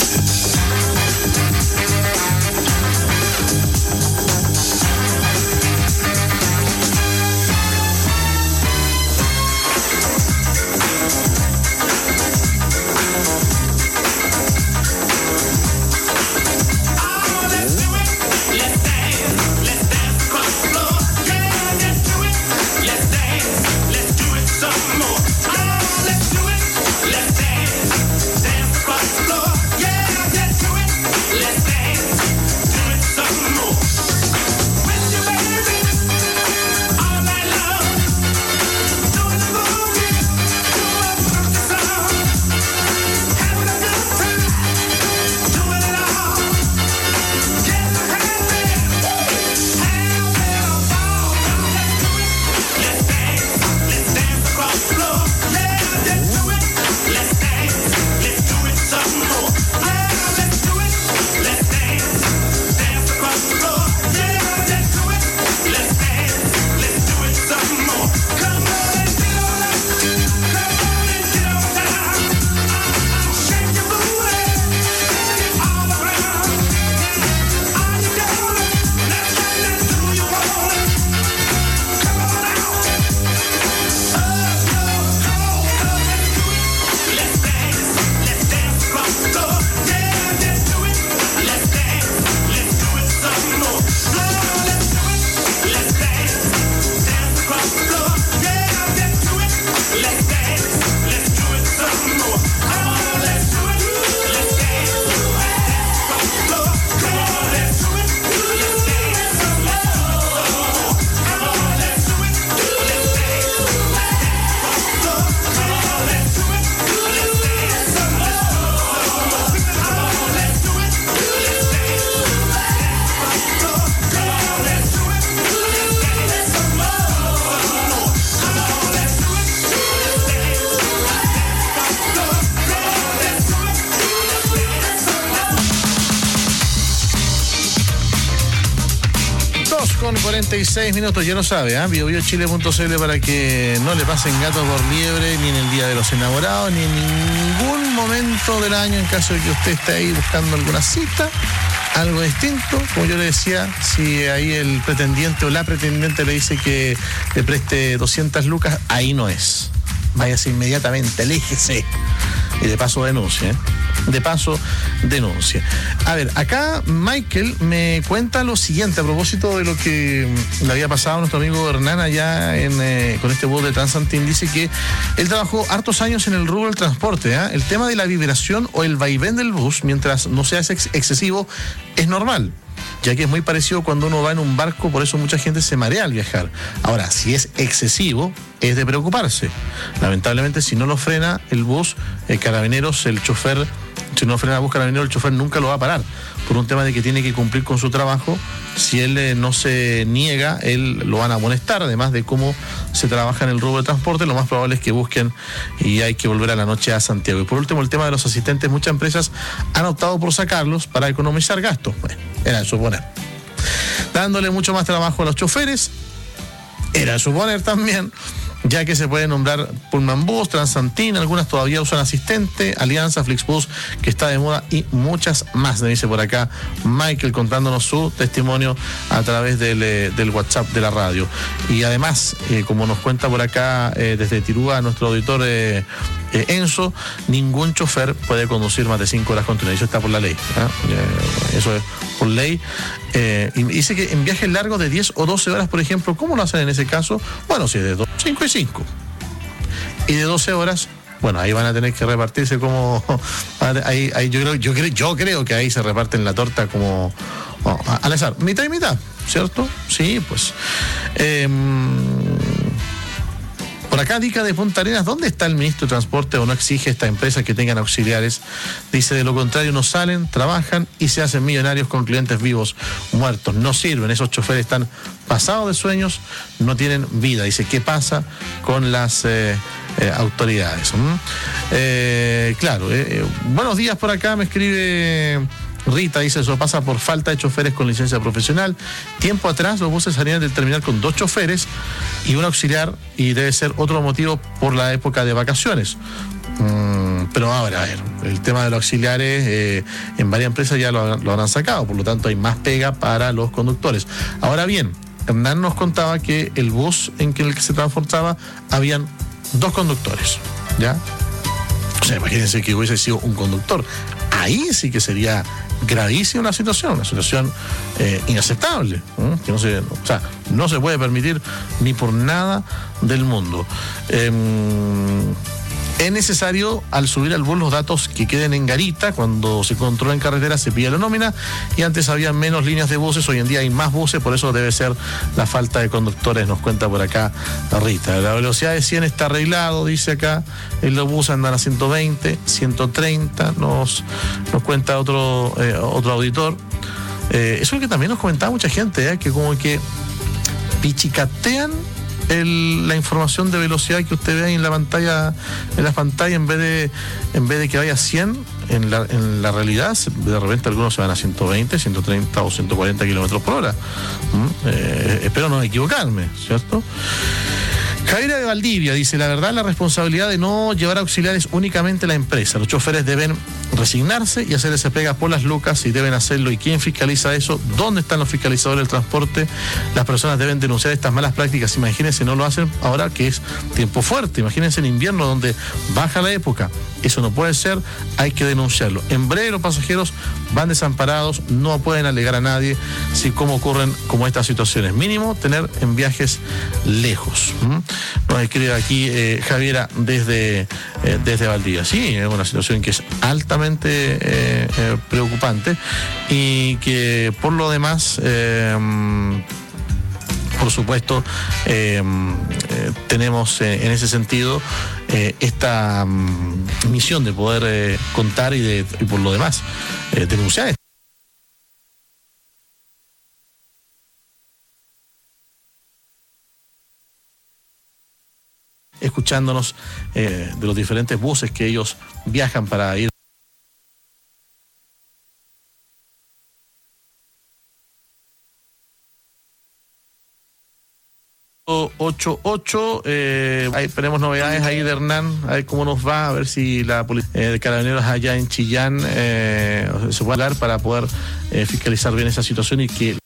Con 46 minutos, ya lo sabe, biobiochile.cl para que no le pasen gato por liebre ni en el Día de los Enamorados ni en ningún momento del año, en caso de que usted esté ahí buscando alguna cita, algo distinto. Como yo le decía, si ahí el pretendiente o la pretendiente le dice que le preste 200 lucas, ahí no es. Váyase inmediatamente, aléjese y de paso denuncie. A ver, acá Michael me cuenta lo siguiente a propósito de lo que le había pasado a nuestro amigo Hernán allá con este bus de Transantin. Dice que él trabajó hartos años en el rubro del transporte. El tema de la vibración o el vaivén del bus, mientras no sea excesivo, es normal, ya que es muy parecido cuando uno va en un barco, por eso mucha gente se marea al viajar. Ahora, si es excesivo, es de preocuparse. Lamentablemente, si no lo frena el bus, Carabineros, el chofer, si no frena el bus Carabineros, el chofer nunca lo va a parar, por un tema de que tiene que cumplir con su trabajo. Si él no se niega, él lo van a amonestar. Además de cómo se trabaja en el rubro de transporte, lo más probable es que busquen y hay que volver a la noche a Santiago. Y por último, el tema de los asistentes, muchas empresas han optado por sacarlos para economizar gastos. Bueno, era de suponer. Dándole mucho más trabajo a los choferes, era de suponer también, ya que se puede nombrar Pullman Bus, Transantin, algunas todavía usan asistente, Alianza, Flixbus, que está de moda, y muchas más. Me dice por acá Michael contándonos su testimonio a través del WhatsApp de la radio. Y además, como nos cuenta por acá desde Tirúa nuestro auditor Enzo, ningún chofer puede conducir más de 5 horas continuas. Eso está por la ley. Eso es por ley. Y dice que en viajes largos de 10 o 12 horas, por ejemplo, ¿cómo lo hacen en ese caso? Bueno, si es de 5 y 5. Y de 12 horas, bueno, ahí van a tener que repartirse como... Ahí, yo creo que ahí se reparten la torta como... al azar, mitad y mitad, ¿cierto? Sí, pues... Por acá, Dica de Punta Arenas, ¿dónde está el ministro de Transporte o no exige a esta empresa que tengan auxiliares? Dice, de lo contrario no salen, trabajan y se hacen millonarios con clientes vivos, muertos. No sirven, esos choferes están pasados de sueños, no tienen vida. Dice, ¿qué pasa con las autoridades? Buenos días por acá, me escribe Rita, dice, eso pasa por falta de choferes con licencia profesional. Tiempo atrás los buses salían del terminal con 2 choferes y un auxiliar, y debe ser otro motivo por la época de vacaciones. Pero ahora, a ver, el tema de los auxiliares en varias empresas ya lo habrán sacado, por lo tanto hay más pega para los conductores. Ahora bien, Hernán nos contaba que el bus en el que se transportaba habían 2 conductores, ¿ya? O sea, imagínense que hubiese sido un conductor. Ahí sí que sería gravísima una situación inaceptable, que no se puede permitir ni por nada del mundo. Es necesario, al subir al bus, los datos que queden en garita. Cuando se controla en carretera se pide la nómina, y antes había menos líneas de buses, hoy en día hay más buses, por eso debe ser la falta de conductores, nos cuenta por acá Rita. La velocidad de 100 está arreglado, dice acá, en los buses andan a 120, 130, nos cuenta otro auditor. Eso es lo que también nos comentaba mucha gente, que como que pichicatean la información de velocidad que usted ve ahí en la pantalla, en vez de que vaya a 100, en la realidad de repente algunos se van a 120, 130 o 140 kilómetros por hora. Espero no equivocarme, ¿cierto? Javiera de Valdivia dice, la verdad, la responsabilidad de no llevar auxiliares únicamente la empresa. Los choferes deben resignarse y hacer ese pega por las lucas, y deben hacerlo. ¿Y quién fiscaliza eso? ¿Dónde están los fiscalizadores del transporte? Las personas deben denunciar estas malas prácticas. Imagínense, no lo hacen ahora que es tiempo fuerte. Imagínense en invierno donde baja la época. Eso no puede ser, hay que denunciarlo. En breve los pasajeros van desamparados, no pueden alegar a nadie si cómo ocurren como estas situaciones. Mínimo tener en viajes lejos. Nos escribe aquí Javiera desde Valdivia. Sí, es una situación que es altamente preocupante, y que por lo demás por supuesto tenemos en ese sentido esta misión de poder contar y por lo demás denunciar esto. Escuchándonos de los diferentes buses que ellos viajan para ir. 88, esperemos novedades ahí de Hernán, a ver cómo nos va, a ver si la policía de Carabineros allá en Chillán se puede hablar para poder fiscalizar bien esa situación, y que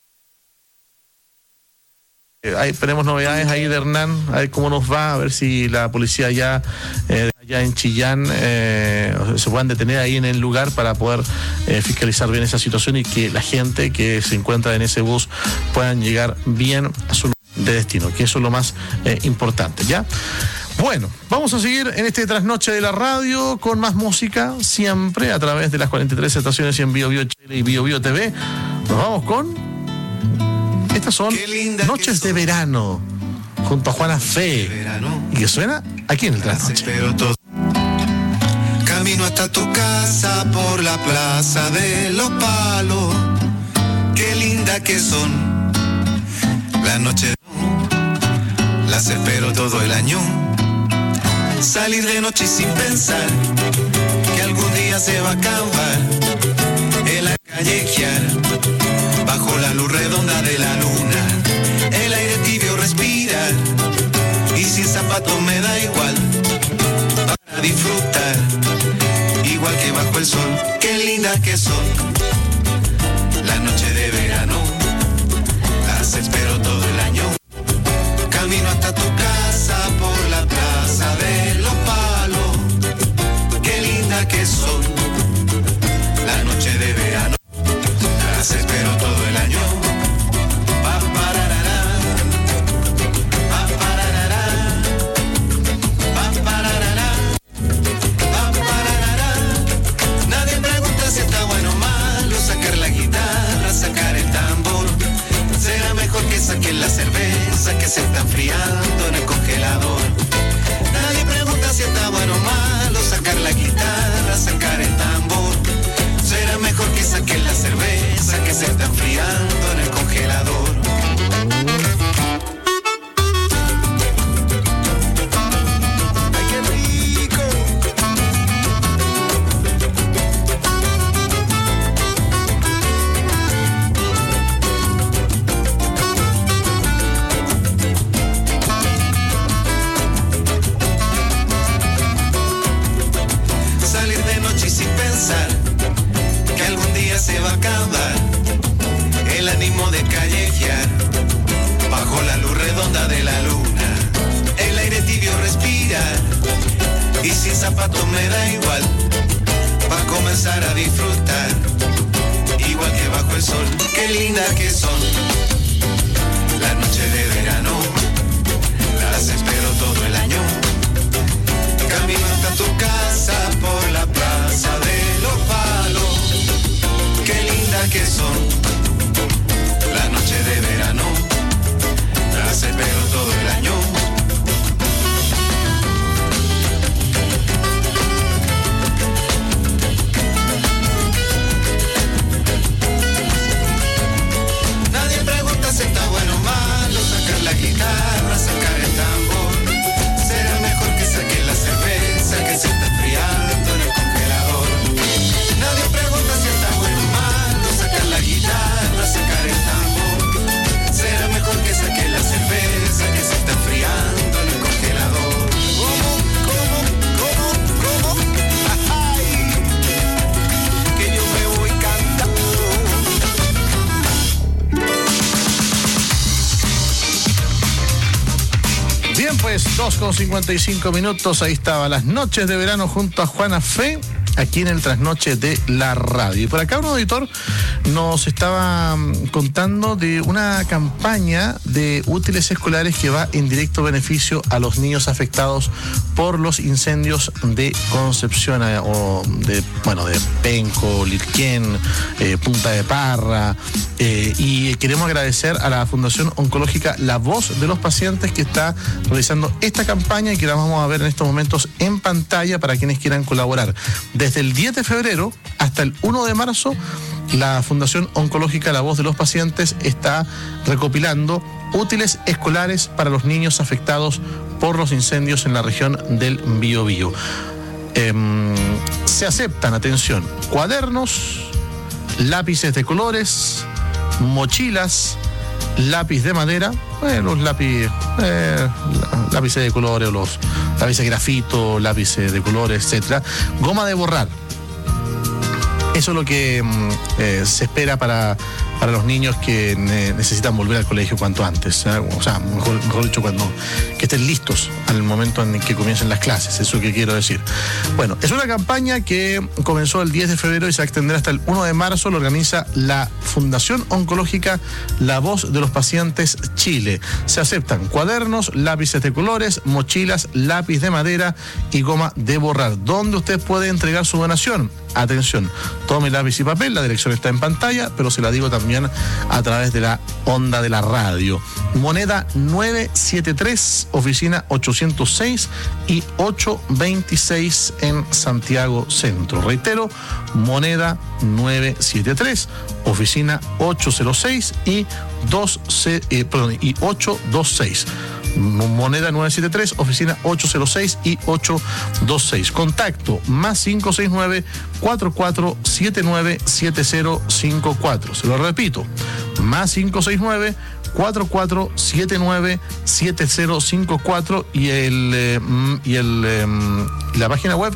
esperemos novedades ahí de Hernán, a ver cómo nos va, a ver si la policía allá en Chillán se puedan detener ahí en el lugar para poder fiscalizar bien esa situación, y que la gente que se encuentra en ese bus puedan llegar bien a su de destino, que eso es lo más importante, ¿ya? Bueno, vamos a seguir en este trasnoche de la radio con más música, siempre a través de las 43 estaciones y en Bio Chile y Bio TV. Nos vamos con... Estas son Noches de Verano, junto a Juana Fe, y que suena aquí en el trasnoche. Camino hasta tu casa por la plaza de los Palos. Qué linda que son las noches, las espero todo el año. Salir de noche sin pensar que algún día se va a acabar. El callejear bajo la luz redonda de la luna, el aire tibio respirar, y sin zapatos me da igual, para disfrutar, igual que bajo el sol. Qué lindas que son las noches de verano, las espero todo el año. Camino hasta tu casa por la plaza de los Palos. Qué linda que son las noches de verano, las espero todo el año. Pa pararara, pa pararara, pa pararara, pa pararara. Nadie pregunta si está bueno o malo, sacar la guitarra, sacar el tambor. Será mejor que saquen la cerveza que se está enfriando en el congelador. zapatos me da igual, va a comenzar a disfrutar, igual que bajo el sol. Qué linda que son las noches de verano, las espero todo el año. Camino hasta tu casa por la plaza de los palos. Qué linda que son las noches de verano, las espero todo el año. Nadie pregunta si está bueno o malo, sacar la guitarra, sacar el tambor. Será mejor que saque la cerveza que se está enfriando en el congelador. Nadie pregunta si está bueno o malo, sacar la guitarra, sacar el tambor. Será mejor que saque la cerveza que se está enfriando en el congelador. ¿Cómo? ¡Ay! Que yo me voy cantando. Bien, pues 2:55. Ahí estaba Las Noches de Verano junto a Juana Fe, aquí en el Trasnoche de la Radio. Y por acá un auditor nos estaba contando de una campaña de útiles escolares que va en directo beneficio a los niños afectados por los incendios de Concepción, de Penco, Lirquén, Punta de Parra, y queremos agradecer a la Fundación Oncológica La Voz de los Pacientes que está realizando esta campaña y que la vamos a ver en estos momentos en pantalla para quienes quieran colaborar. Desde el 10 de febrero hasta el 1 de marzo, la Fundación Oncológica La Voz de los Pacientes está recopilando útiles escolares para los niños afectados por los incendios en la región del Biobío. Se aceptan, atención, cuadernos, lápices de colores, mochilas, lápiz de madera, los lápices de colores, los lápices de grafito, lápices de colores, etcétera, goma de borrar. Eso es lo que se espera para los niños que necesitan volver al colegio cuanto antes, o sea, mejor dicho, que estén listos al momento en que comiencen las clases, eso es lo que quiero decir. Bueno, es una campaña que comenzó el 10 de febrero y se va a extender hasta el 1 de marzo, lo organiza la Fundación Oncológica La Voz de los Pacientes Chile. Se aceptan cuadernos, lápices de colores, mochilas, lápiz de madera y goma de borrar. ¿Dónde usted puede entregar su donación? Atención, tome lápiz y papel, la dirección está en pantalla, pero se la digo también a través de la onda de la radio. Moneda 973, oficina 806 y 826 en Santiago Centro. Reitero, moneda 973, oficina 806 y 826. Moneda 973, oficina 806 y 826. Contacto +569 4479 7054. Se lo repito, +569 4479 7054 y la página web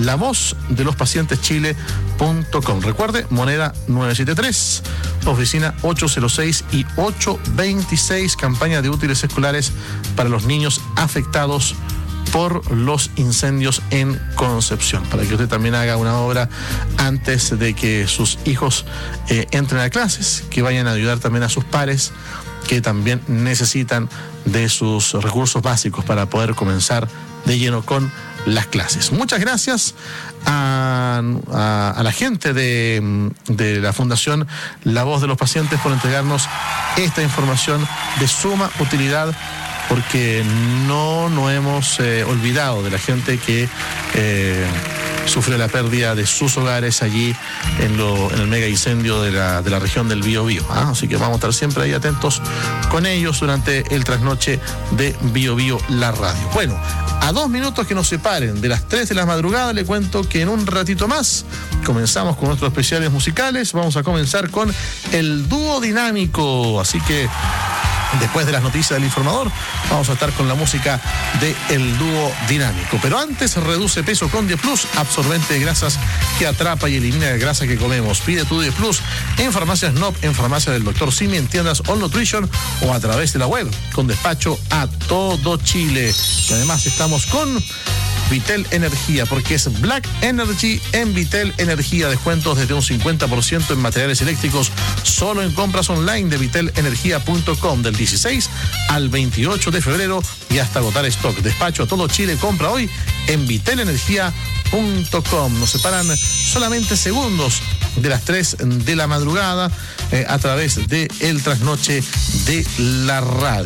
lavozdelospacienteschile.com. Recuerde, moneda 973, oficina 806 y 826, campaña de útiles escolares para los niños afectados por los incendios en Concepción, para que usted también haga una obra antes de que sus hijos entren a clases, que vayan a ayudar también a sus pares que también necesitan de sus recursos básicos para poder comenzar de lleno con las clases. Muchas gracias a la gente de la Fundación La Voz de los Pacientes por entregarnos esta información de suma utilidad, porque no hemos olvidado de la gente que sufrió la pérdida de sus hogares allí en el mega incendio de la región del Biobío. Así que vamos a estar siempre ahí atentos con ellos durante el trasnoche de Biobío la radio. Bueno, a 2 minutos que nos separen de las 3 de la madrugada, le cuento que en un ratito más comenzamos con nuestros especiales musicales. Vamos a comenzar con el dúo dinámico, así que después de las noticias del informador, vamos a estar con la música de El Dúo Dinámico. Pero antes, reduce peso con Die Plus, absorbente de grasas que atrapa y elimina la grasa que comemos. Pide tu Die Plus en farmacias NOP, en farmacia del Dr. Simi, en tiendas All Nutrition o a través de la web, con despacho a todo Chile. Y además estamos con Vitel Energía, porque es Black Energy en Vitel Energía. Descuentos desde un 50% en materiales eléctricos solo en compras online de vitelenergia.com del 16 al 28 de febrero y hasta agotar stock. Despacho a todo Chile, compra hoy en vitelenergia.com. Nos separan solamente segundos de las 3 de la madrugada a través de El Trasnoche de la Radio.